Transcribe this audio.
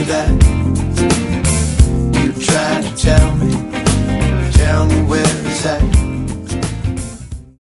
that you try to tell me where it's at.